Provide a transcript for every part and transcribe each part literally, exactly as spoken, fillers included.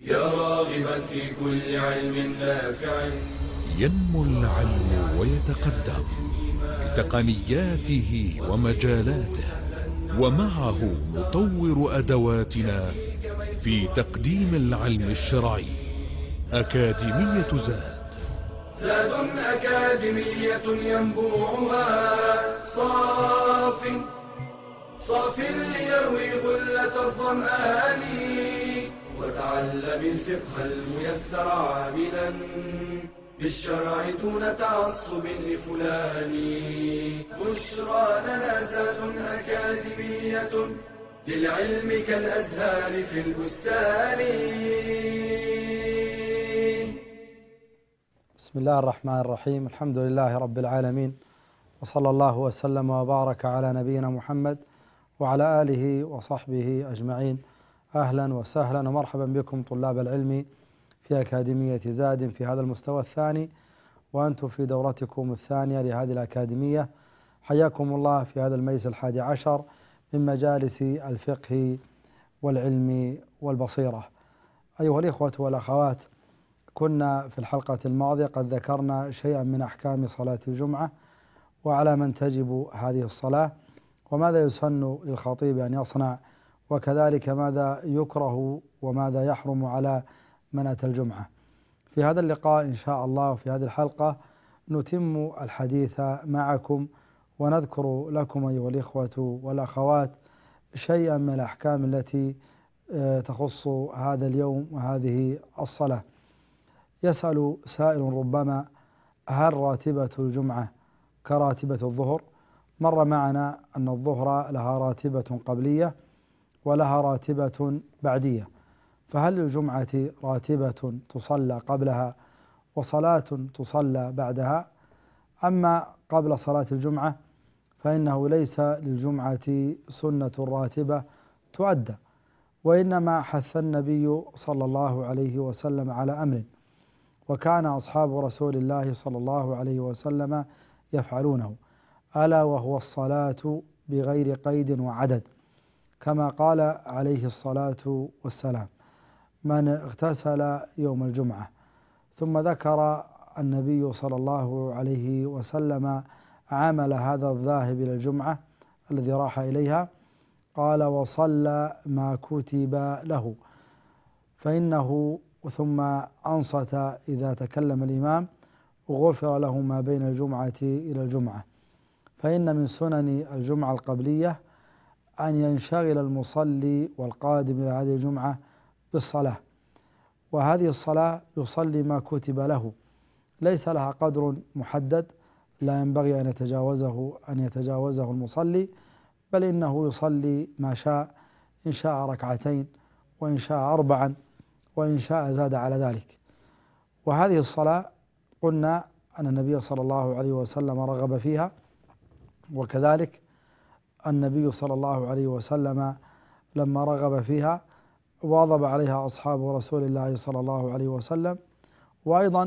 يا راغبا في كل علم نافع. ينمو العلم ويتقدم بتقنياته ومجالاته، ومعه نطور أدواتنا في تقديم العلم الشرعي. أكاديمية زاد زاد أكاديمية ينبوعها صاف صاف ليروي غلة الظمآن، وتعلم الفقه الميسر عاملا بالشرع دون تعصب لفلان. بشرى لنا زاد أكاديمية للعلم كالأزهار في البستان. بسم الله الرحمن الرحيم. الحمد لله رب العالمين، وصلى الله وسلم وبارك على نبينا محمد وعلى آله وصحبه أجمعين. أهلا وسهلا ومرحبا بكم طلاب العلم في أكاديمية زاد في هذا المستوى الثاني، وأنتم في دورتكم الثانية لهذه الأكاديمية. حياكم الله في هذا المجلس الحادي عشر من مجالس الفقه والعلم والبصيرة. أيها الإخوة والأخوات، كنا في الحلقة الماضية قد ذكرنا شيئا من أحكام صلاة الجمعة، وعلى من تجب هذه الصلاة، وماذا يسن للخطيب أن يصنع، وكذلك ماذا يكره وماذا يحرم على من أتى الجمعة. في هذا اللقاء إن شاء الله وفي هذه الحلقة نتم الحديث معكم ونذكر لكم أيها الإخوة والأخوات شيئا من الأحكام التي تخص هذا اليوم وهذه الصلاة. يسأل سائل ربما: هل راتبة الجمعة كراتبة الظهر؟ مر معنا أن الظهر لها راتبة قبلية ولها راتبة بعدية، فهل للجمعة راتبة تصلى قبلها وصلاة تصلى بعدها؟ أما قبل صلاة الجمعة فإنه ليس للجمعة سنة راتبة تؤدى، وإنما حث النبي صلى الله عليه وسلم على أمر، وكان أصحاب رسول الله صلى الله عليه وسلم يفعلونه، ألا وهو الصلاة بغير قيد وعدد، كما قال عليه الصلاة والسلام: من اغتسل يوم الجمعة. ثم ذكر النبي صلى الله عليه وسلم عمل هذا الذاهب إلى الجمعة الذي راح إليها، قال: وصلى ما كتب له، فإنه ثم أنصت إذا تكلم الإمام غفر له ما بين الجمعة إلى الجمعة. فإن من سنن الجمعة القبلية أن ينشغل المصلي والقادم إلى هذه الجمعة بالصلاة، وهذه الصلاة يصلي ما كتب له، ليس لها قدر محدد لا ينبغي أن يتجاوزه أن يتجاوزه المصلي، بل إنه يصلي ما شاء، إن شاء ركعتين وإن شاء أربعا وإن شاء زاد على ذلك. وهذه الصلاة قلنا أن النبي صلى الله عليه وسلم رغب فيها، وكذلك النبي صلى الله عليه وسلم لما رغب فيها واظب عليها أصحاب رسول الله صلى الله عليه وسلم. وأيضا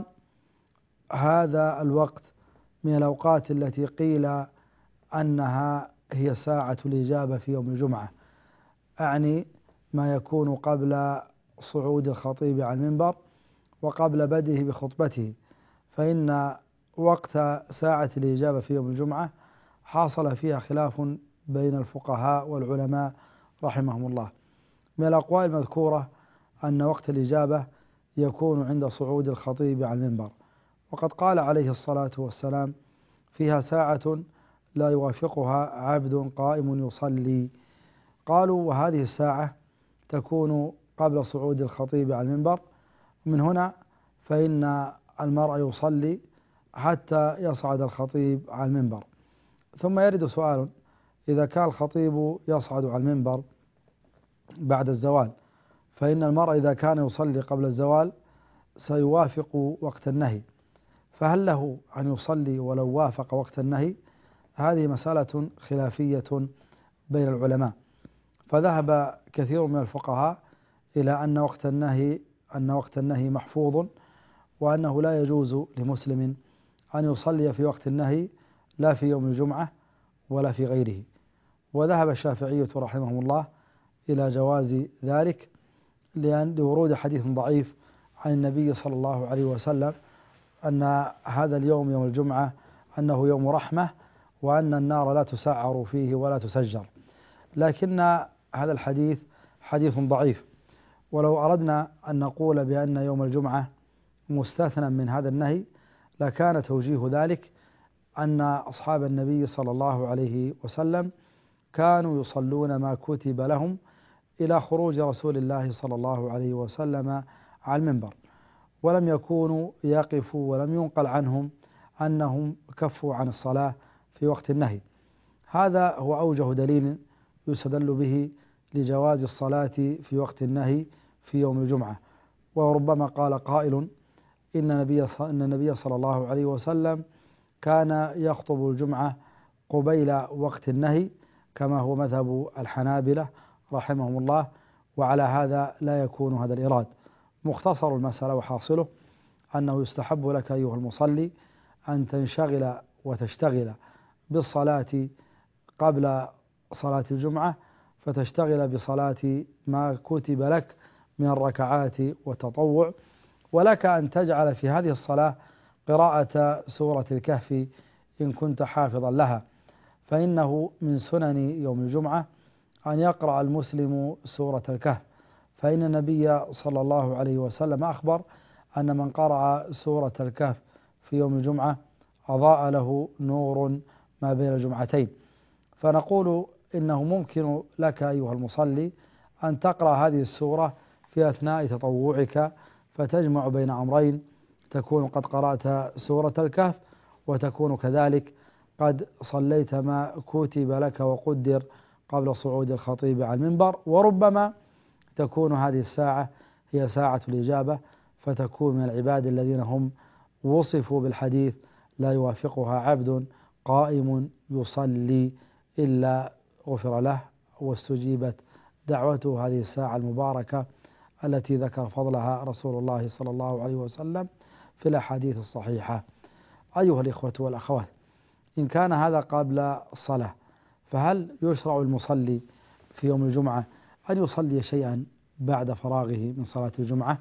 هذا الوقت من الأوقات التي قيل أنها هي ساعة الإجابة في يوم الجمعة، أعني ما يكون قبل صعود الخطيب على المنبر وقبل بدءه بخطبته، فإن وقت ساعة الإجابة في يوم الجمعة حاصل فيها خلاف بين الفقهاء والعلماء رحمهم الله. من الأقوال المذكورة أن وقت الإجابة يكون عند صعود الخطيب على المنبر، وقد قال عليه الصلاة والسلام: فيها ساعة لا يوافقها عبد قائم يصلي. قالوا: وهذه الساعة تكون قبل صعود الخطيب على المنبر، من هنا فإن المرء يصلي حتى يصعد الخطيب على المنبر. ثم يرد سؤال: إذا كان الخطيب يصعد على المنبر بعد الزوال، فإن المرء إذا كان يصلي قبل الزوال سيوافق وقت النهي، فهل له أن يصلي ولو وافق وقت النهي؟ هذه مسألة خلافية بين العلماء، فذهب كثير من الفقهاء إلى أن وقت النهي أن وقت النهي محفوظ، وأنه لا يجوز لمسلم أن يصلي في وقت النهي لا في يوم الجمعة ولا في غيره. وذهب الشافعية رحمهم الله إلى جواز ذلك، لأن لورود حديث ضعيف عن النبي صلى الله عليه وسلم أن هذا اليوم يوم الجمعة أنه يوم رحمة، وأن النار لا تسعر فيه ولا تسجر، لكن هذا الحديث حديث ضعيف. ولو أردنا أن نقول بأن يوم الجمعة مستثنى من هذا النهي لكان توجيه ذلك أن أصحاب النبي صلى الله عليه وسلم كانوا يصلون ما كتب لهم إلى خروج رسول الله صلى الله عليه وسلم على المنبر، ولم يكونوا يقفوا، ولم ينقل عنهم أنهم كفوا عن الصلاة في وقت النهي. هذا هو أوجه دليل يستدل به لجواز الصلاة في وقت النهي في يوم الجمعة. وربما قال قائل إن النبي إن النبي صلى الله عليه وسلم كان يخطب الجمعة قبيل وقت النهي كما هو مذهب الحنابلة رحمهم الله، وعلى هذا لا يكون هذا الإراد. مختصر المسألة وحاصله أنه يستحب لك أيها المصلي أن تنشغل وتشتغل بالصلاة قبل صلاة الجمعة، فتشتغل بصلاة ما كتب لك من الركعات والتطوع، ولك أن تجعل في هذه الصلاة قراءة سورة الكهف إن كنت حافظا لها، فإنه من سنن يوم الجمعة أن يقرأ المسلم سورة الكهف، فإن النبي صلى الله عليه وسلم أخبر أن من قرأ سورة الكهف في يوم الجمعة أضاء له نور ما بين الجمعتين. فنقول إنه ممكن لك أيها المصلي أن تقرأ هذه السورة في أثناء تطوعك، فتجمع بين أمرين، تكون قد قرأت سورة الكهف وتكون كذلك قد صليت ما كتب لك وقدر قبل صعود الخطيب على المنبر. وربما تكون هذه الساعة هي ساعة الإجابة، فتكون من العباد الذين هم وصفوا بالحديث لا يوافقها عبد قائم يصلي إلا غفر له واستجيبت دعوته. هذه الساعة المباركة التي ذكر فضلها رسول الله صلى الله عليه وسلم في الأحاديث الصحيحة. أيها الإخوة والأخوات، إن كان هذا قبل الصلاة، فهل يشرع المصلي في يوم الجمعة أن يصلي شيئا بعد فراغه من صلاة الجمعة؟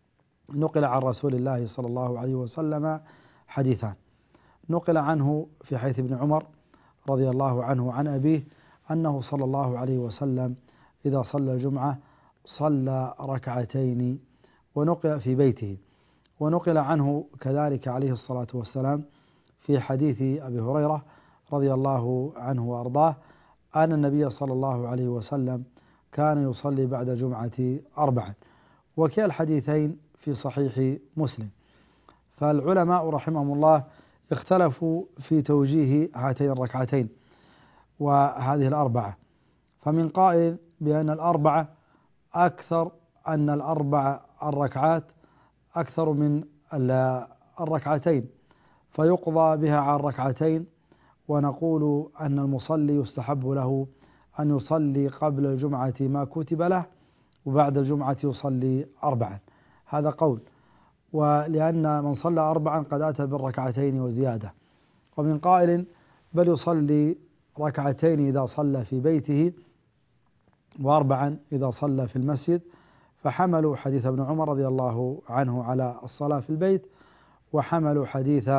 نقل عن رسول الله صلى الله عليه وسلم حديثان. نقل عنه في حديث ابن عمر رضي الله عنه عن أبيه أنه صلى الله عليه وسلم إذا صلى الجمعة صلى ركعتين ونقل في بيته. ونقل عنه كذلك عليه الصلاة والسلام في حديث أبي هريرة رضي الله عنه وأرضاه أن النبي صلى الله عليه وسلم كان يصلي بعد الجمعة أربعا، وكلا الحديثين في صحيح مسلم. فالعلماء رحمهم الله اختلفوا في توجيه هاتين الركعتين وهذه الأربعة، فمن قائل بأن الأربعة أكثر، أن الأربع الركعات أكثر من الركعتين فيقضى بها على الركعتين، ونقول أن المصلي يستحب له أن يصلي قبل الجمعة ما كتب له، وبعد الجمعة يصلي أربعا. هذا قول، ولأن من صلى أربعا قد أتى بالركعتين وزيادة. ومن قائل بل يصلي ركعتين إذا صلى في بيته وأربعا إذا صلى في المسجد، فحملوا حديث ابن عمر رضي الله عنه على الصلاة في البيت، وحملوا حديث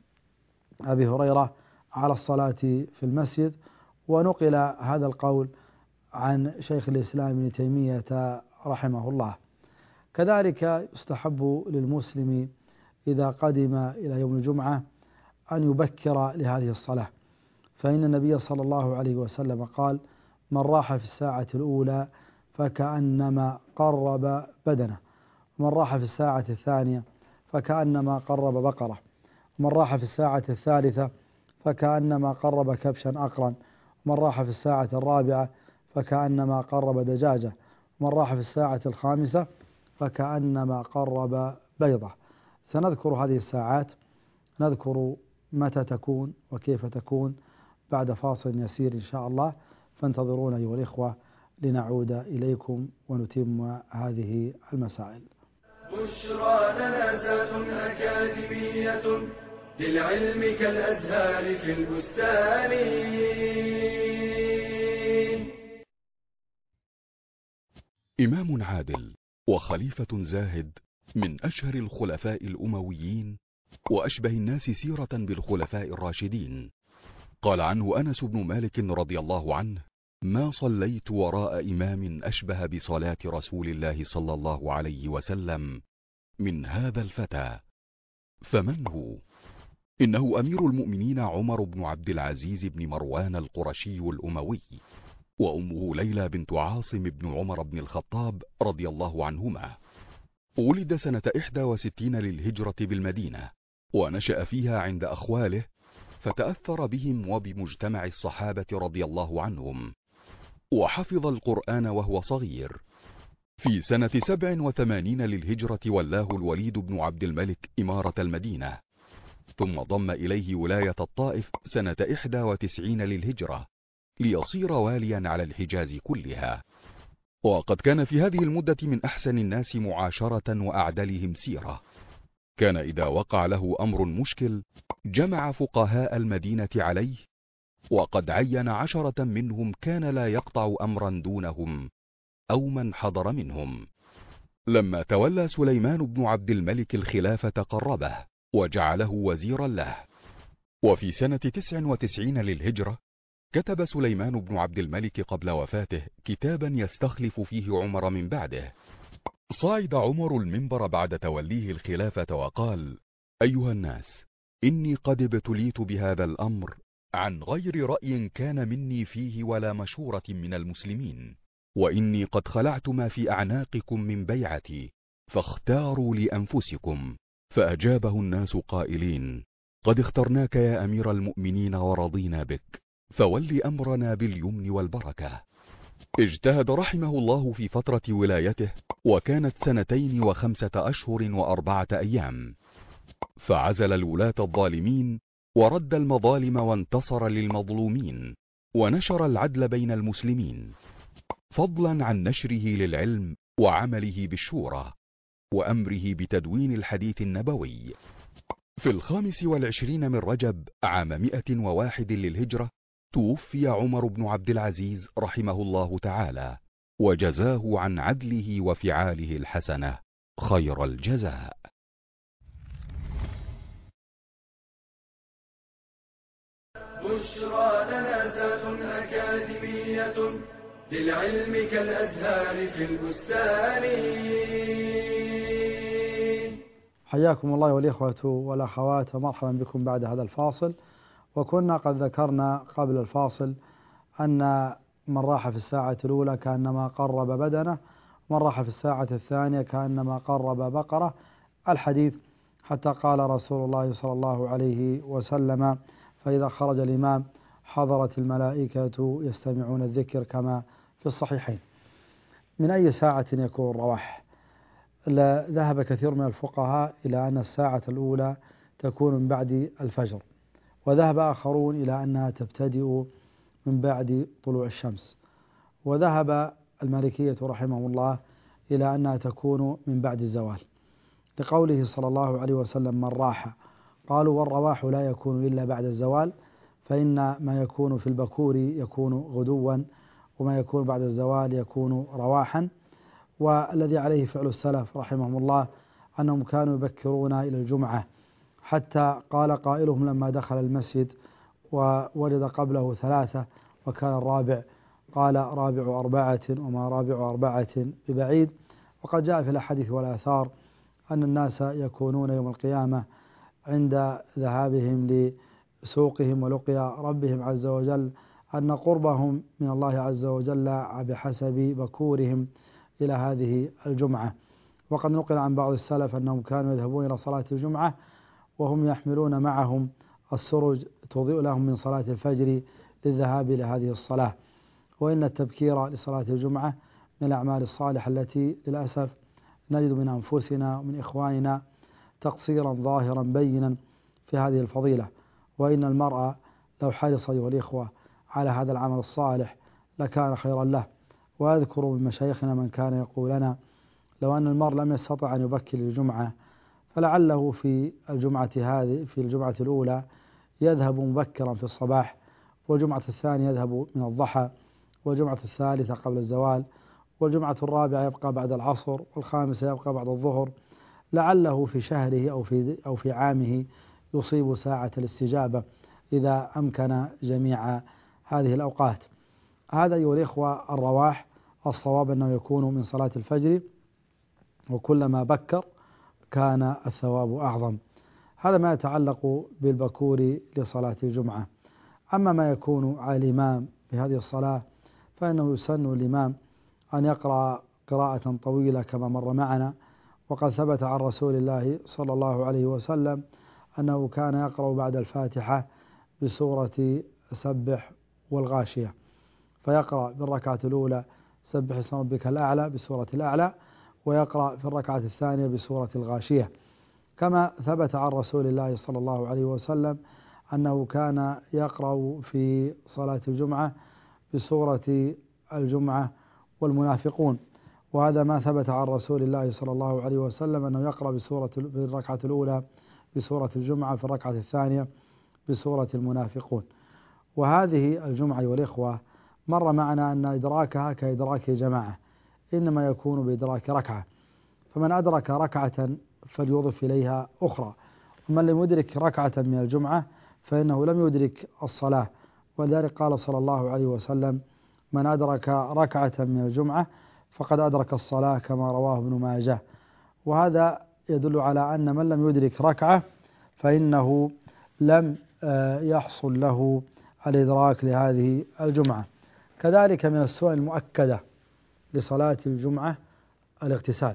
أبي هريرة على الصلاة في المسجد. ونقل هذا القول عن شيخ الإسلام ابن تيمية رحمه الله. كذلك يستحب للمسلم إذا قدم إلى يوم الجمعة أن يبكر لهذه الصلاة، فإن النبي صلى الله عليه وسلم قال: من راح في الساعة الأولى فكأنما قرب بدنه، ومن راح في الساعة الثانية فكأنما قرب بقرة، ومن راح في الساعة الثالثة فكأنما قرب كبشا أقرا، ومن راح في الساعة الرابعة فكأنما قرب دجاجة، ومن راح في الساعة الخامسة فكأنما قرب بيضة. سنذكر هذه الساعات، نذكر متى تكون وكيف تكون بعد فاصل يسير إن شاء الله، فانتظرونا أيها الإخوة لنعود إليكم ونتم هذه المسائل. بشرى لنا ذات أكاديمية للعلم كالأزهار في البستان. إمام عادل وخليفة زاهد من أشهر الخلفاء الأمويين وأشبه الناس سيرة بالخلفاء الراشدين. قال عنه أنس بن مالك رضي الله عنه: ما صليت وراء إمام أشبه بصلاة رسول الله صلى الله عليه وسلم من هذا الفتى. فمن هو؟ إنه أمير المؤمنين عمر بن عبد العزيز بن مروان القرشي الأموي، وأمه ليلى بنت عاصم بن عمر بن الخطاب رضي الله عنهما. ولد سنة إحدى وستين للهجرة بالمدينة، ونشأ فيها عند أخواله، فتأثر بهم وبمجتمع الصحابة رضي الله عنهم، وحفظ القرآن وهو صغير. في سنة سبع وثمانين للهجرة ولاه الوليد بن عبد الملك إمارة المدينة، ثم ضم إليه ولاية الطائف سنة إحدى وتسعين للهجرة ليصير واليا على الحجاز كلها. وقد كان في هذه المدة من أحسن الناس معاشرة وأعدلهم سيرة. كان إذا وقع له أمر مشكل جمع فقهاء المدينة عليه، وقد عين عشرة منهم كان لا يقطع أمرا دونهم أو من حضر منهم. لما تولى سليمان بن عبد الملك الخلافة قربه وجعله وزيرا له. وفي سنة تسع وتسعين للهجرة كتب سليمان بن عبد الملك قبل وفاته كتابا يستخلف فيه عمر من بعده. صعد عمر المنبر بعد توليه الخلافة وقال: أيها الناس، إني قد ابتليت بهذا الأمر عن غير رأي كان مني فيه ولا مشورة من المسلمين، وإني قد خلعت ما في أعناقكم من بيعتي، فاختاروا لأنفسكم. فأجابه الناس قائلين: قد اخترناك يا أمير المؤمنين ورضينا بك، فول أمرنا باليمن والبركة. اجتهد رحمه الله في فترة ولايته، وكانت سنتين وخمسة أشهر وأربعة أيام، فعزل الولاة الظالمين ورد المظالم وانتصر للمظلومين، ونشر العدل بين المسلمين، فضلا عن نشره للعلم وعمله بالشورى وأمره بتدوين الحديث النبوي. في الخامس والعشرين من رجب عام مئة وواحد للهجرة توفي عمر بن عبد العزيز رحمه الله تعالى، وجزاه عن عدله وفعاله الحسنة خير الجزاء. بشرى لنا ذات أكاديمية للعلم كالأزهار في البستان. حياكم الله والإخوة والأخوات، مرحبا بكم بعد هذا الفاصل. وكنا قد ذكرنا قبل الفاصل أن من راح في الساعة الأولى كأنما قرب بدنه، ومن راح في الساعة الثانية كأنما قرب بقرة، الحديث حتى قال رسول الله صلى الله عليه وسلم: فإذا خرج الإمام حضرت الملائكة يستمعون الذكر، كما في الصحيحين. من أي ساعة يكون الرواح؟ ذهب كثير من الفقهاء إلى أن الساعة الأولى تكون من بعد الفجر، وذهب آخرون إلى أنها تبتدئ من بعد طلوع الشمس، وذهب المالكية رحمه الله إلى أنها تكون من بعد الزوال، لقوله صلى الله عليه وسلم: من راح. قالوا: والرواح لا يكون إلا بعد الزوال، فإن ما يكون في البكور يكون غدوا، وما يكون بعد الزوال يكون رواحا. والذي عليه فعل السلف رحمهم الله أنهم كانوا يبكرون إلى الجمعة، حتى قال قائلهم لما دخل المسجد ووجد قبله ثلاثة وكان الرابع قال: رابع أربعة وما رابع أربعة ببعيد. وقد جاء في الأحاديث والآثار أن الناس يكونون يوم القيامة عند ذهابهم لسوقهم ولقيا ربهم عز وجل أن قربهم من الله عز وجل بحسب بكورهم إلى هذه الجمعة. وقد نقل عن بعض السلف أنهم كانوا يذهبون إلى صلاة الجمعة وهم يحملون معهم السرج تضيء لهم من صلاة الفجر للذهاب إلى هذه الصلاة. وإن التبكير لصلاة الجمعة من الأعمال الصالحة التي للأسف نجد من أنفسنا ومن إخواننا تقصيرا ظاهرا بينا في هذه الفضيلة. وإن المرأة لو حرص أيها الإخوة على هذا العمل الصالح لكان خيرا له. وأذكر من مشايخنا من كان يقول لنا: لو أن المرء لم يستطع أن يبكر الجمعة فلعله في الجمعة هذه في الجمعة الأولى يذهب مبكرا في الصباح، والجمعة الثانية يذهب من الضحى، والجمعة الثالثة قبل الزوال، والجمعة الرابعة يبقى بعد العصر، والخامسة يبقى بعد الظهر، لعله في شهره أو في أو في عامه يصيب ساعة الاستجابة إذا أمكن جميع هذه الأوقات. هذا أيها الإخوة الرواح، الصواب أنه يكون من صلاة الفجر، وكلما بكر كان الثواب أعظم. هذا ما يتعلق بالبكور لصلاة الجمعة. أما ما يكون على الإمام بهذه الصلاة فإنه يسن الإمام أن يقرأ قراءة طويلة كما مر معنا، وقد ثبت عن رسول الله صلى الله عليه وسلم أنه كان يقرأ بعد الفاتحة بسورة سبح والغاشية، فيقرأ بالركعة الأولى سبح اسم ربك الأعلى بسورة الأعلى، ويقرأ في الركعة الثانية بسورة الغاشية. كما ثبت عن رسول الله صلى الله عليه وسلم أنه كان يقرأ في صلاة الجمعة بسورة الجمعة والمنافقون، وهذا ما ثبت عن رسول الله صلى الله عليه وسلم أنه يقرأ بسورة في الركعة الأولى بسورة الجمعة، في الركعة الثانية بسورة المنافقون. وهذه الجمعة والإخوة مر معنا أن إدراكها كإدراك جماعة، إنما يكون بإدراك ركعة، فمن أدرك ركعة فليضف إليها أخرى، ومن لم يدرك ركعة من الجمعة فإنه لم يدرك الصلاة. ولذلك قال صلى الله عليه وسلم: من أدرك ركعة من الجمعة فقد أدرك الصلاة، كما رواه ابن ماجه. وهذا يدل على أن من لم يدرك ركعة فإنه لم يحصل له الإدراك لهذه الجمعة. كذلك من السنن المؤكدة لصلاة الجمعة الاغتسال،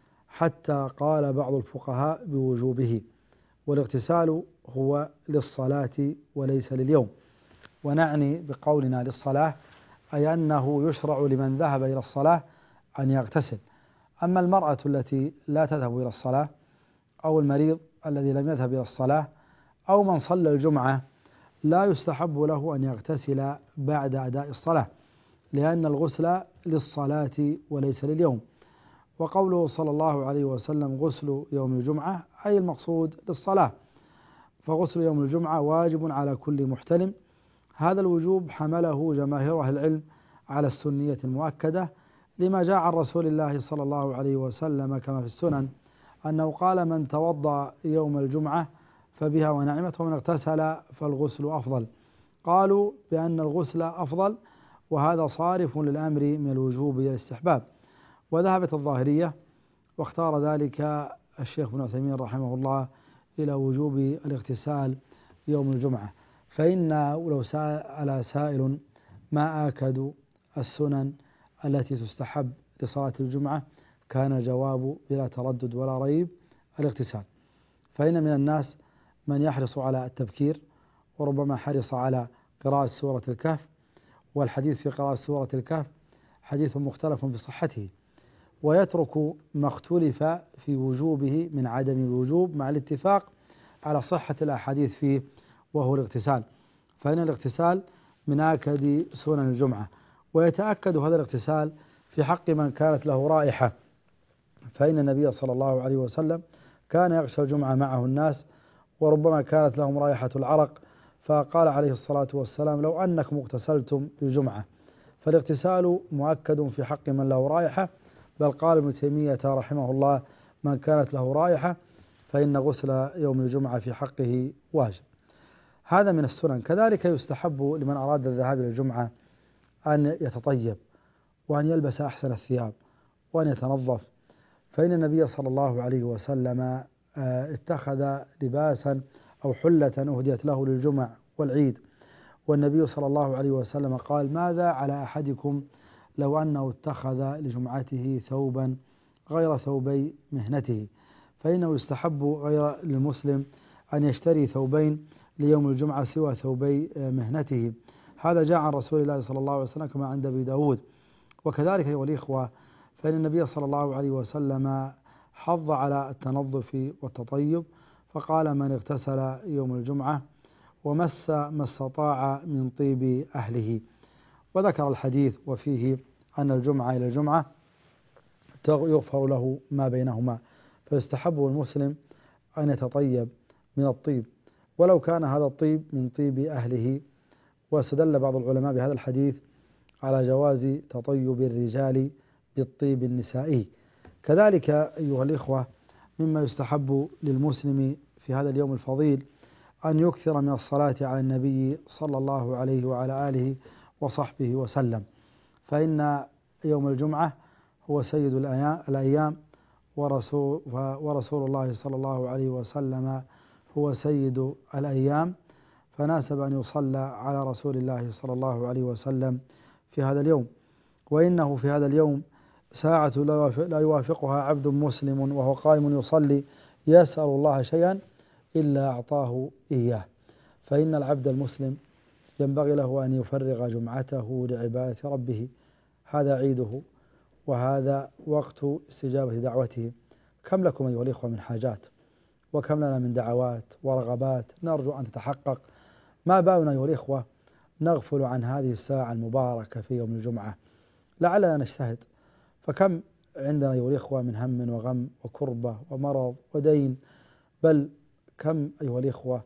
حتى قال بعض الفقهاء بوجوبه، والاغتسال هو للصلاة وليس لليوم. ونعني بقولنا للصلاة أي أنه يشرع لمن ذهب إلى الصلاة أن يغتسل. أما المرأة التي لا تذهب إلى الصلاة، أو المريض الذي لم يذهب إلى الصلاة، أو من صلى الجمعة، لا يستحب له أن يغتسل بعد أداء الصلاة، لأن الغسل للصلاة وليس لليوم. وقوله صلى الله عليه وسلم غسل يوم الجمعة أي المقصود للصلاة، فغسل يوم الجمعة واجب على كل محتلم. هذا الوجوب حمله جماهير أهل العلم على السنية المؤكدة، لما جاء عن رسول الله صلى الله عليه وسلم كما في السنن أنه قال: من توضأ يوم الجمعة فبها ونعمت، ومن اغتسل فالغسل أفضل. قالوا بأن الغسل أفضل، وهذا صارف للأمر من الوجوب إلى الاستحباب. وذهبت الظاهرية واختار ذلك الشيخ ابن عثيمين رحمه الله إلى وجوب الاغتسال يوم الجمعة. فإن لو سأل سائل ما آكد السنن التي تستحب لصلاة الجمعة، كان الجواب بلا تردد ولا ريب الاغتسال. فإن من الناس من يحرص على التبكير، وربما حرص على قراءة سورة الكهف، والحديث في قراءة سورة الكهف حديث مختلف بصحته، ويترك ما اختلف في وجوبه من عدم الوجوب مع الاتفاق على صحة الأحاديث فيه، وهو الاغتسال. فإن الاغتسال من آكد سنن الجمعة، ويتأكد هذا الاغتسال في حق من كانت له رائحة، فإن النبي صلى الله عليه وسلم كان يغشى الجمعة معه الناس، وربما كانت لهم رائحة العرق، فقال عليه الصلاة والسلام: لو أنكم اغتسلتم بالجمعة. فالاغتسال مؤكد في حق من له رائحة، بل قال ابن تيمية رحمه الله: من كانت له رائحة فإن غسل يوم الجمعة في حقه واجب. هذا من السنن. كذلك يستحب لمن أراد الذهاب إلى الجمعة أن يتطيب، وأن يلبس أحسن الثياب، وأن يتنظف. فإن النبي صلى الله عليه وسلم اتخذ لباسا أو حلة أهديت له للجمع والعيد، والنبي صلى الله عليه وسلم قال: ماذا على أحدكم لو أنه اتخذ لجمعته ثوبا غير ثوبي مهنته. فإنه يستحب غير للمسلم أن يشتري ثوبين ليوم الجمعة سوى ثوبي مهنته. هذا جاء عن رسول الله صلى الله عليه وسلم كما عند أبي داود. وكذلك أيها الإخوة، فإن النبي صلى الله عليه وسلم حض على التنظف والتطيب، فقال: من اغتسل يوم الجمعة ومس ما استطاع من طيب أهله. وذكر الحديث وفيه أن الجمعة إلى الجمعة يغفر له ما بينهما، فيستحب المسلم أن يتطيب من الطيب، ولو كان هذا الطيب من طيب أهله. واستدل بعض العلماء بهذا الحديث على جواز تطيب الرجال بالطيب النسائي. كذلك أيها الإخوة مما يستحب للمسلم في هذا اليوم الفضيل أن يكثر من الصلاة على النبي صلى الله عليه وعلى آله وصحبه وسلم، فإن يوم الجمعة هو سيد الأيام ورسول, ورسول الله صلى الله عليه وسلم هو سيد الأيام، فناسب أن يصلى على رسول الله صلى الله عليه وسلم في هذا اليوم. وإنه في هذا اليوم ساعة لا يوافقها عبد مسلم وهو قائم يصلي يسأل الله شيئا إلا أعطاه إياه، فإن العبد المسلم ينبغي له أن يفرغ جمعته لعبادة ربه، هذا عيده وهذا وقت استجابة دعوته. كم لكم أيها الإخوة من حاجات، وكم لنا من دعوات ورغبات نرجو أن تتحقق، ما بالنا أيها الإخوة نغفل عن هذه الساعة المباركة في يوم الجمعة؟ لعلنا نجتهد، فكم عندنا أيها الإخوة من هم وغم وكربة ومرض ودين، بل كم أيها الإخوة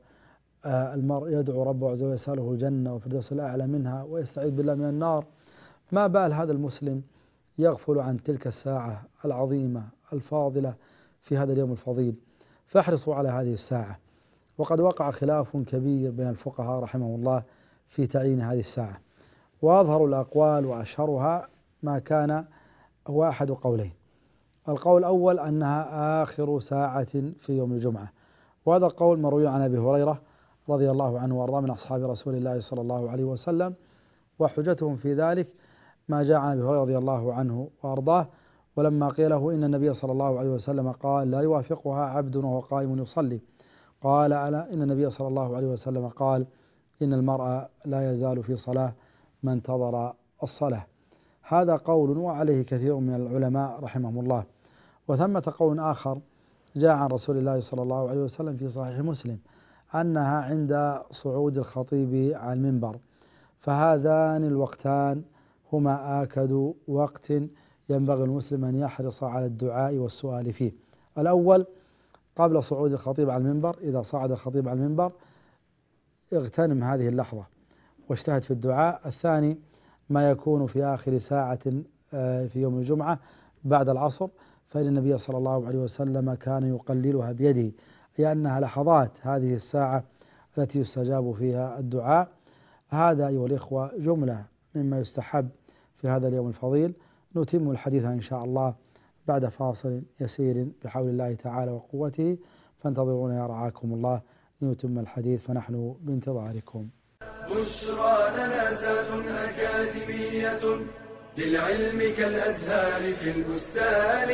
آه المرء يدعو ربه عز وجل يسأله الجنة والفردوس الأعلى منها ويستعيذ بالله من النار، ما بال هذا المسلم يغفل عن تلك الساعة العظيمة الفاضلة في هذا اليوم الفضيل؟ فاحرصوا على هذه الساعة. وقد وقع خلاف كبير بين الفقهاء رحمه الله في تعيين هذه الساعة، وأظهر الأقوال وأشهرها ما كان هو أحد قولين. القول الأول أنها آخر ساعة في يوم الجمعة، وهذا القول مروي عن أبي هريرة رضي الله عنه وارضاه من أصحاب رسول الله صلى الله عليه وسلم، وحجتهم في ذلك ما جاء عن أبي هريرة رضي الله عنه وارضاه ولما قيل له إن النبي صلى الله عليه وسلم قال لا يوافقها عبد وهو قائم يصلي، قال ألا إن النبي صلى الله عليه وسلم قال إن المرء لا يزال في صلاة ما انتظر الصلاة. هذا قول وعليه كثير من العلماء رحمهم الله. وثمة قول آخر جاء عن رسول الله صلى الله عليه وسلم في صحيح مسلم أنها عند صعود الخطيب على المنبر، فهذان الوقتان هما آكد وقت ينبغي المسلم أن يحرص على الدعاء والسؤال فيه. الأول قبل صعود الخطيب على المنبر، إذا صعد الخطيب على المنبر اغتنم هذه اللحظة واجتهد في الدعاء. الثاني ما يكون في آخر ساعة في يوم الجمعة بعد العصر، فإن النبي صلى الله عليه وسلم كان يقللها بيده، أي أنها لحظات هذه الساعة التي يستجاب فيها الدعاء. هذا أيها الإخوة جملة مما يستحب في هذا اليوم الفضيل. نتم الحديث إن شاء الله بعد فاصل يسير بحول الله تعالى وقوته، فانتظرونا يا رعاكم الله لنتم الحديث، فنحن بانتظاركم. بشرى لنا ذات أكاديمية للعلم كالأزهار في البستان.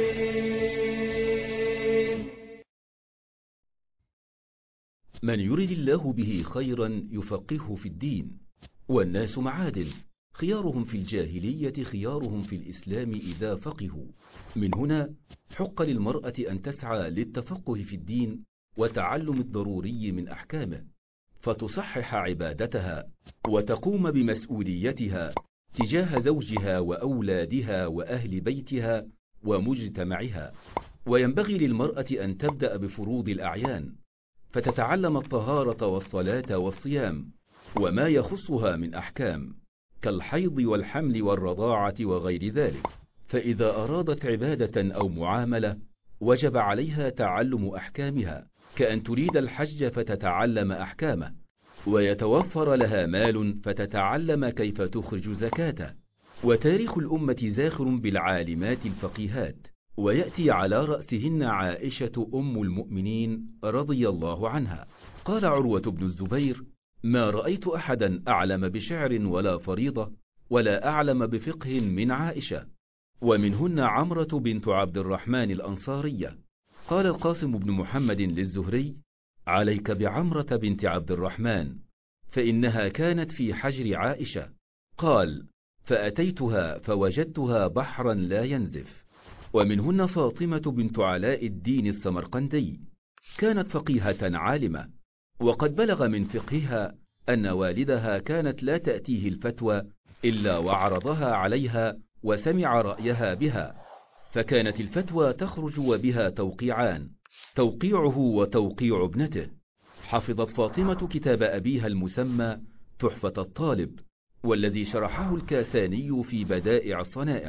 من يرد الله به خيرا يفقهه في الدين. والناس معادن، خيارهم في الجاهلية خيارهم في الإسلام إذا فقهوا. من هنا حق للمرأة أن تسعى للتفقه في الدين وتعلم الضروري من أحكامه، فتصحح عبادتها وتقوم بمسؤوليتها تجاه زوجها وأولادها وأهل بيتها ومجتمعها. وينبغي للمرأة أن تبدأ بفروض الأعيان، فتتعلم الطهارة والصلاة والصيام وما يخصها من أحكام كالحيض والحمل والرضاعة وغير ذلك. فإذا أرادت عبادة أو معاملة وجب عليها تعلم أحكامها، كأن تريد الحج فتتعلم أحكامه، ويتوفر لها مال فتتعلم كيف تخرج زكاته. وتاريخ الأمة زاخر بالعالمات الفقيهات، ويأتي على رأسهن عائشة أم المؤمنين رضي الله عنها. قال عروة بن الزبير: ما رأيت أحدا أعلم بشعر ولا فريضة ولا أعلم بفقه من عائشة. ومنهن عمرة بنت عبد الرحمن الأنصارية. قال القاسم بن محمد للزهري: عليك بعمرة بنت عبد الرحمن، فإنها كانت في حجر عائشة. قال: فأتيتها فوجدتها بحرا لا ينزف. ومنهن فاطمة بنت علاء الدين السمرقندي، كانت فقيهة عالمة، وقد بلغ من فقهها أن والدها كانت لا تأتيه الفتوى إلا وعرضها عليها وسمع رأيها بها، فكانت الفتوى تخرج وبها توقيعان، توقيعه وتوقيع ابنته. حفظت فاطمة كتاب أبيها المسمى تحفة الطالب، والذي شرحه الكاساني في بدائع الصنائع،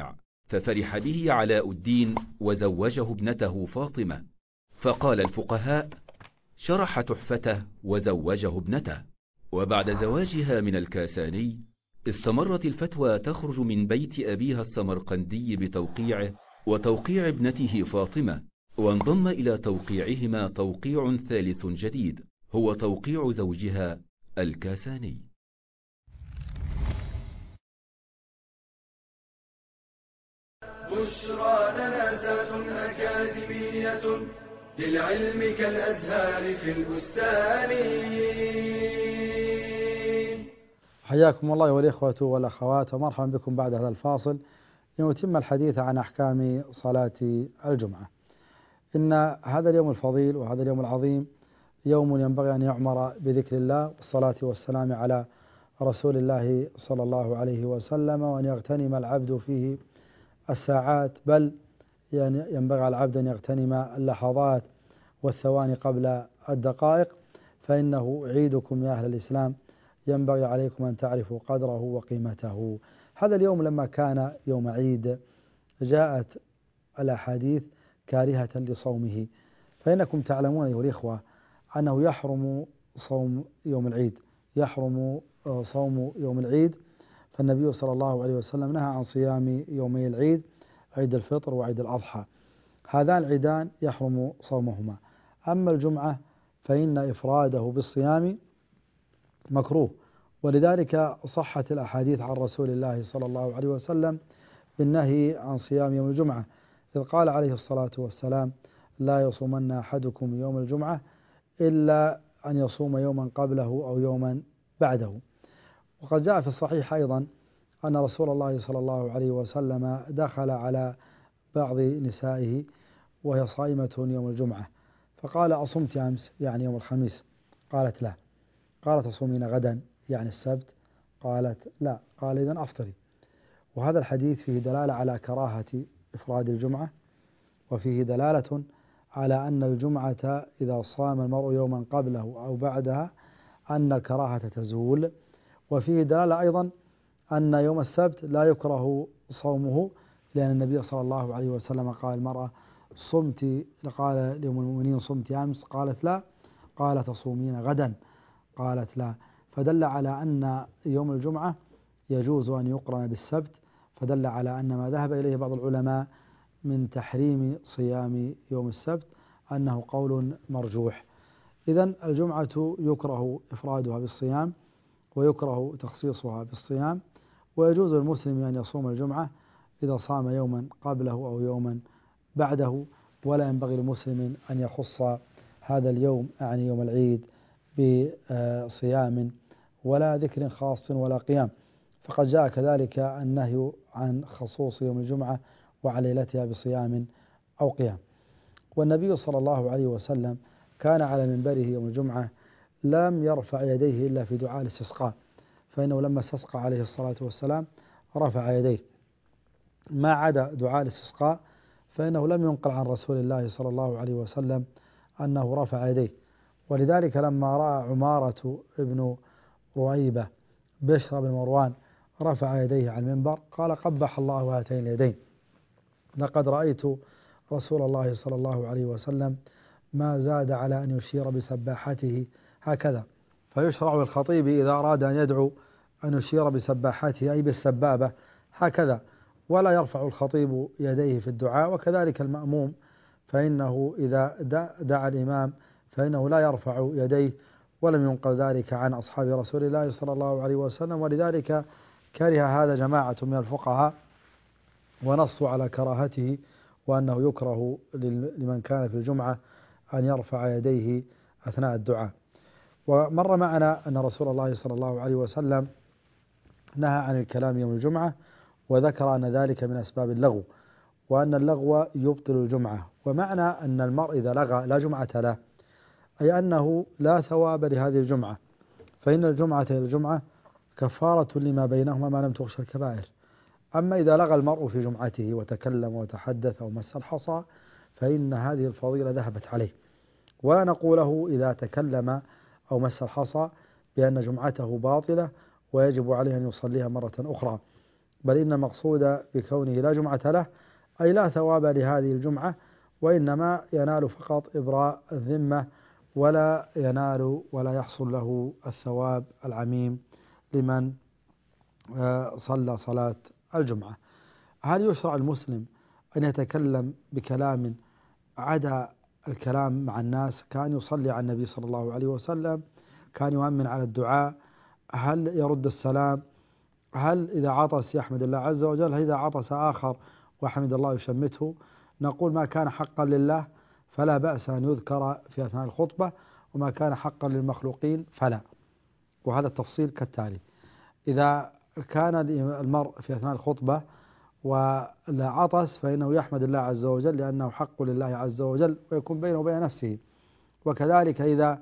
ففرح به علاء الدين وزوجه ابنته فاطمة، فقال الفقهاء: شرح تحفته وزوجه ابنته. وبعد زواجها من الكاساني استمرت الفتوى تخرج من بيت أبيها السمرقندي بتوقيعه وتوقيع ابنته فاطمة، وانضم إلى توقيعهما توقيع ثالث جديد هو توقيع زوجها الكاساني. بشرى لنا ذات أكاديمية للعلم كالأزهار في البستان. حياكم الله والإخوة والأخوات، ومرحبا بكم بعد هذا الفاصل لنتم الحديث عن أحكام صلاة الجمعة. إن هذا اليوم الفضيل وهذا اليوم العظيم يوم ينبغي أن يعمر بذكر الله والصلاة والسلام على رسول الله صلى الله عليه وسلم، وأن يغتنم العبد فيه الساعات، بل ينبغي على العبد أن يغتنم اللحظات والثواني قبل الدقائق، فإنه عيدكم يا أهل الإسلام، ينبغي عليكم أن تعرفوا قدره وقيمته. هذا اليوم لما كان يوم عيد جاءت الأحاديث كارهة لصومه، فإنكم تعلمون أيها الإخوة أنه يحرم صوم يوم العيد، يحرم صوم يوم العيد، فالنبي صلى الله عليه وسلم نهى عن صيام يومي العيد، عيد الفطر وعيد الأضحى، هذان العيدان يحرم صومهما. أما الجمعة فإن إفراده بالصيام مكروه، ولذلك صحت الأحاديث عن رسول الله صلى الله عليه وسلم بالنهي عن صيام يوم الجمعة، إذ قال عليه الصلاة والسلام: لا يصومن أحدكم يوم الجمعة إلا أن يصوم يوما قبله أو يوما بعده. وقد جاء في الصحيح أيضا أن رسول الله صلى الله عليه وسلم دخل على بعض نسائه وهي صائمة يوم الجمعة، فقال: أصمت أمس؟ يعني يوم الخميس؟ قالت: لا. قالت: تصومين غدا؟ يعني السبت؟ قالت: لا. قال: إذن أفطري. وهذا الحديث فيه دلالة على كراهة إفراد الجمعة، وفيه دلالة على أن الجمعة إذا صام المرء يوما قبله أو بعدها أن الكراهة تزول، وفيه دلالة أيضا أن يوم السبت لا يكره صومه، لأن النبي صلى الله عليه وسلم قال: المرأة صمت، قال لأم المؤمنين: صمت أمس؟ قالت: لا. قال: تصومين غدا؟ قالت: لا. فدل على أن يوم الجمعة يجوز أن يقرن بالسبت، فدل على أن ما ذهب إليه بعض العلماء من تحريم صيام يوم السبت أنه قول مرجوح. إذن الجمعة يكره إفرادها بالصيام، ويكره تخصيصها بالصيام، ويجوز للمسلم أن يصوم الجمعة إذا صام يوما قبله أو يوما بعده، ولا ينبغي للمسلم أن يخص هذا اليوم، يعني يوم العيد، بصيام ولا ذكر خاص ولا قيام، فقد جاء كذلك النهي عن خصوص يوم الجمعة وعن ليلتها بصيام أو قيام. والنبي صلى الله عليه وسلم كان على منبره يوم الجمعة لم يرفع يديه إلا في دعاء الاستسقاء، فإنه لما استسقى عليه الصلاة والسلام رفع يديه، ما عدا دعاء الاستسقاء فإنه لم ينقل عن رسول الله صلى الله عليه وسلم أنه رفع يديه. ولذلك لما رأى عمارة ابن رؤيبة بشر بن مروان رفع يديه على المنبر قال: قبح الله هاتين اليدين، لقد رأيت رسول الله صلى الله عليه وسلم ما زاد على أن يشير بسباحته هكذا. فيشرع الخطيب إذا أراد أن يدعو أن يشير بسباحته أي بالسبابة هكذا، ولا يرفع الخطيب يديه في الدعاء، وكذلك المأموم فإنه إذا دعا الإمام فإنه لا يرفع يديه، ولم ينقل ذلك عن أصحاب رسول الله صلى الله عليه وسلم. ولذلك كره هذا جماعة من الفقهاء ونصوا على كراهته، وأنه يكره لمن كان في الجمعة أن يرفع يديه أثناء الدعاء. ومر معنا أن رسول الله صلى الله عليه وسلم نهى عن الكلام يوم الجمعة، وذكر أن ذلك من أسباب اللغو، وأن اللغو يبطل الجمعة. ومعنى أن المرء إذا لغى لا جمعة له، أي أنه لا ثواب لهذه الجمعة، فإن الجمعة إلى الجمعة كفارة لما بينهما ما لم تغش الكبائر. أما إذا لغى المرء في جمعته وتكلم وتحدث أو مس الحصى فإن هذه الفضيلة ذهبت عليه، ولا نقوله إذا تكلم أو مس الحصى بأن جمعته باطلة ويجب عليه أن يصليها مرة أخرى، بل إن المقصود بكونه لا جمعة له أي لا ثواب لهذه الجمعة، وإنما ينال فقط إبراء الذمة، ولا ينال ولا يحصل له الثواب العميم لمن صلى صلاة الجمعة. هل يشرع المسلم أن يتكلم بكلام عدا الكلام مع الناس، كان يصلي على النبي صلى الله عليه وسلم، كان يؤمن على الدعاء، هل يرد السلام، هل إذا عطس يحمد الله عز وجل، هل إذا عطس آخر وحمد الله يشمته؟ نقول ما كان حقا لله فلا بأس أن يذكر في أثناء الخطبة، وما كان حقا للمخلوقين فلا. وهذا التفصيل كالتالي: إذا كان المرء في أثناء الخطبة ولا عطس فإنه يحمد الله عز وجل لأنه حق لله عز وجل ويكون بينه وبين نفسه. وكذلك إذا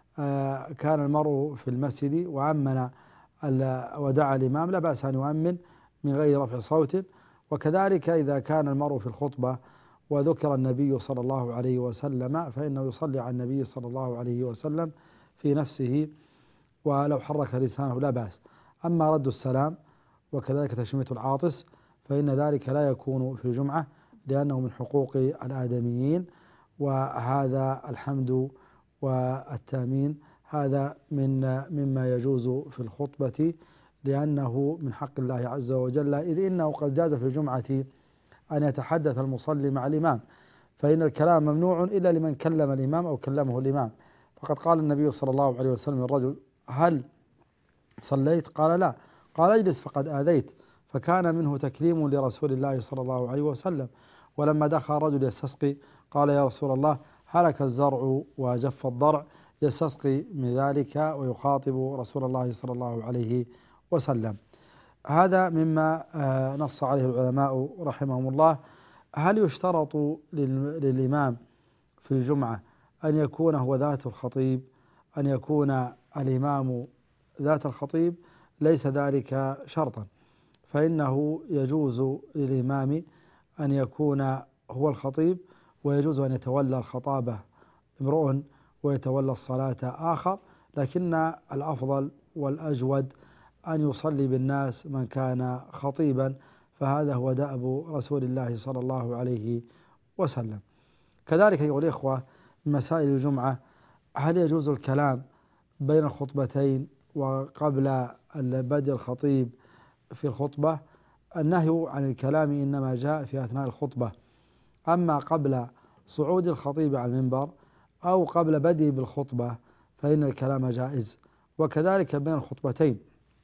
كان المرء في المسجد وأمن ودعا الإمام لا بأس أن يؤمن من غير رفع صوت. وكذلك إذا كان المرء في الخطبة وذكر النبي صلى الله عليه وسلم فإنه يصلي على النبي صلى الله عليه وسلم في نفسه، ولو حرك لسانه لا بأس. أما رد السلام وكذلك تشميت العاطس فإن ذلك لا يكون في الجمعة، لأنه من حقوق الآدميين، وهذا الحمد والتامين هذا من مما يجوز في الخطبة، لأنه من حق الله عز وجل، إذ إنه قد جاز في الجمعة أن يتحدث المصلي مع الإمام، فإن الكلام ممنوع إلا لمن كلم الإمام أو كلمه الإمام. فقد قال النبي صلى الله عليه وسلم للرجل: هل صليت؟ قال: لا. قال: اجلس فقد آذيت. فكان منه تكريم لرسول الله صلى الله عليه وسلم. ولما دخل رجل يستسقي قال: يا رسول الله هلك الزرع وجف الضرع، يستسقي من ذلك ويخاطب رسول الله صلى الله عليه وسلم. هذا مما نص عليه العلماء رحمهم الله. هل يشترط للإمام في الجمعة أن يكون هو ذات الخطيب، أن يكون الإمام ذات الخطيب؟ ليس ذلك شرطا، فإنه يجوز للإمام أن يكون هو الخطيب، ويجوز أن يتولى الخطابة امرؤ ويتولى الصلاة آخر، لكن الأفضل والأجود أن يصلي بالناس من كان خطيبا، فهذا هو دأب رسول الله صلى الله عليه وسلم. كذلك أيها الإخوة، مسائل الجمعة: هل يجوز الكلام بين الخطبتين وقبل بدء الخطيب في الخطبة؟ النهي عن الكلام إنما جاء في أثناء الخطبة، أما قبل صعود الخطيب على المنبر أو قبل بدء بالخطبة فإن الكلام جائز. وكذلك بين الخطبتين،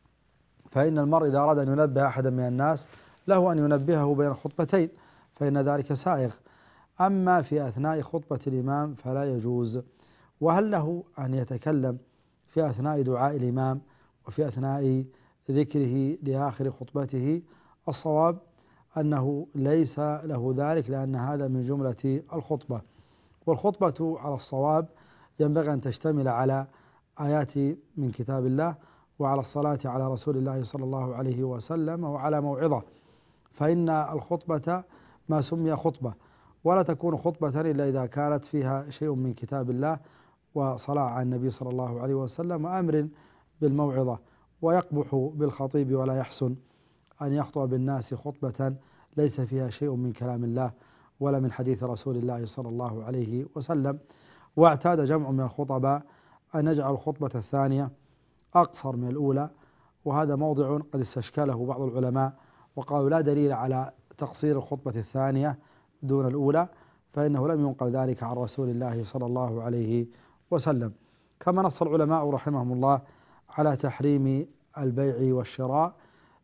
فإن المرء إذا أراد أن ينبه أحدا من الناس له أن ينبهه بين الخطبتين، فإن ذلك سائغ. أما في أثناء خطبة الإمام فلا يجوز. وهل له أن يتكلم في أثناء دعاء الإمام وفي أثناء ذكره لآخر خطبته؟ الصواب أنه ليس له ذلك، لأن هذا من جملة الخطبة. والخطبة على الصواب ينبغي أن تشتمل على آيات من كتاب الله، وعلى الصلاة على رسول الله صلى الله عليه وسلم، وعلى موعظة، فإن الخطبة ما سمي خطبة، ولا تكون خطبة إلا إذا كانت فيها شيء من كتاب الله وصلاة على النبي صلى الله عليه وسلم وأمر بالموعظة. ويقبح بالخطيب ولا يحسن أن يخطب بالناس خطبة ليس فيها شيء من كلام الله ولا من حديث رسول الله صلى الله عليه وسلم. واعتاد جمع من الخطباء أن يجعل الخطبة الثانية أقصر من الأولى، وهذا موضع قد استشكله بعض العلماء وقالوا لا دليل على تقصير الخطبة الثانية دون الأولى، فإنه لم ينقل ذلك عن رسول الله صلى الله عليه وسلم. كما نص العلماء رحمهم الله على تحريم البيع والشراء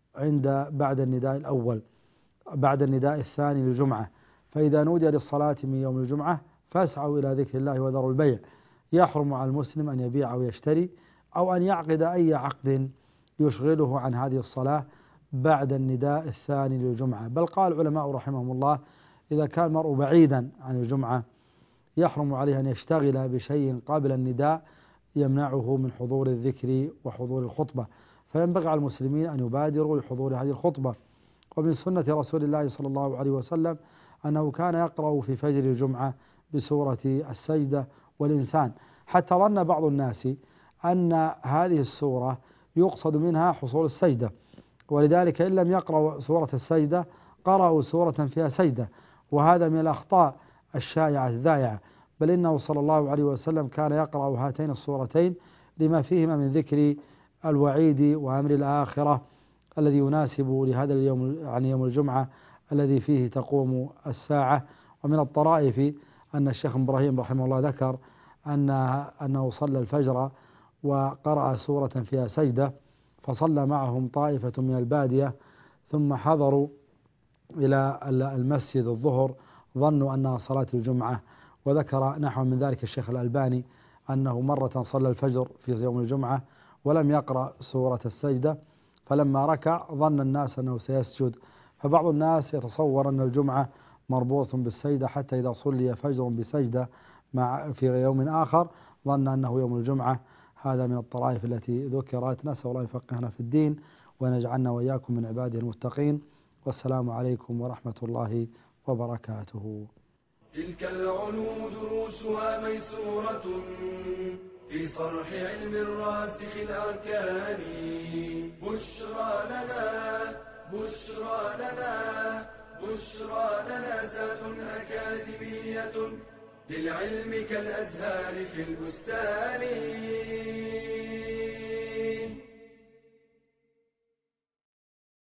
عند بعد النداء الأول بعد النداء الثاني للجمعة، فإذا نودي للصلاة من يوم الجمعة فاسعوا إلى ذكر الله وذروا البيع. يحرم على المسلم أن يبيع أو يشتري أو أن يعقد أي عقد يشغله عن هذه الصلاة بعد النداء الثاني للجمعة. بل قال العلماء رحمهم الله إذا كان المرء بعيدا عن الجمعة يحرم عليه أن يشتغل بشيء قبل النداء يمنعه من حضور الذكر وحضور الخطبة، فينبغي على المسلمين أن يبادروا لحضور هذه الخطبة. ومن سنة رسول الله صلى الله عليه وسلم أنه كان يقرأ في فجر الجمعة بسورة السجدة والإنسان، حتى ظن بعض الناس أن هذه السورة يقصد منها حصول السجدة، ولذلك إن لم يقرأوا سورة السجدة قرأوا سورة فيها سجدة، وهذا من الأخطاء الشائعة الذائعة، بل إنه صلى الله عليه وسلم كان يقرأ هاتين السورتين لما فيهما من ذكر الوعيد وأمر الآخرة الذي يناسب لهذا اليوم، يعني يوم الجمعة الذي فيه تقوم الساعة. ومن الطرائف أن الشيخ إبراهيم رحمه الله ذكر أن أنه صلى الفجر وقرأ سورة فيها سجدة، فصلى معهم طائفة من البادية ثم حضروا إلى المسجد الظهر ظنوا أنها صلاة الجمعة. وذكر نحو من ذلك الشيخ الألباني أنه مرة صلى الفجر في يوم الجمعة ولم يقرأ سورة السجدة، فلما ركع ظن الناس أنه سيسجد، فبعض الناس يتصور أن الجمعة مربوط بالسجدة حتى إذا صلي فجر بسجدة مع في يوم آخر ظن أنه يوم الجمعة. هذا من الطرائف التي ذكرت. نسأل الله يفقهنا في الدين ونجعلنا وإياكم من عباده المتقين، والسلام عليكم ورحمة الله وبركاته. تلك العلوم دروسها ميسورة في صرح علم الراسخ الأركان. بشرى لنا بشرى لنا بشرى لنا ذات أكاديمية للعلم كالأزهار في البستان.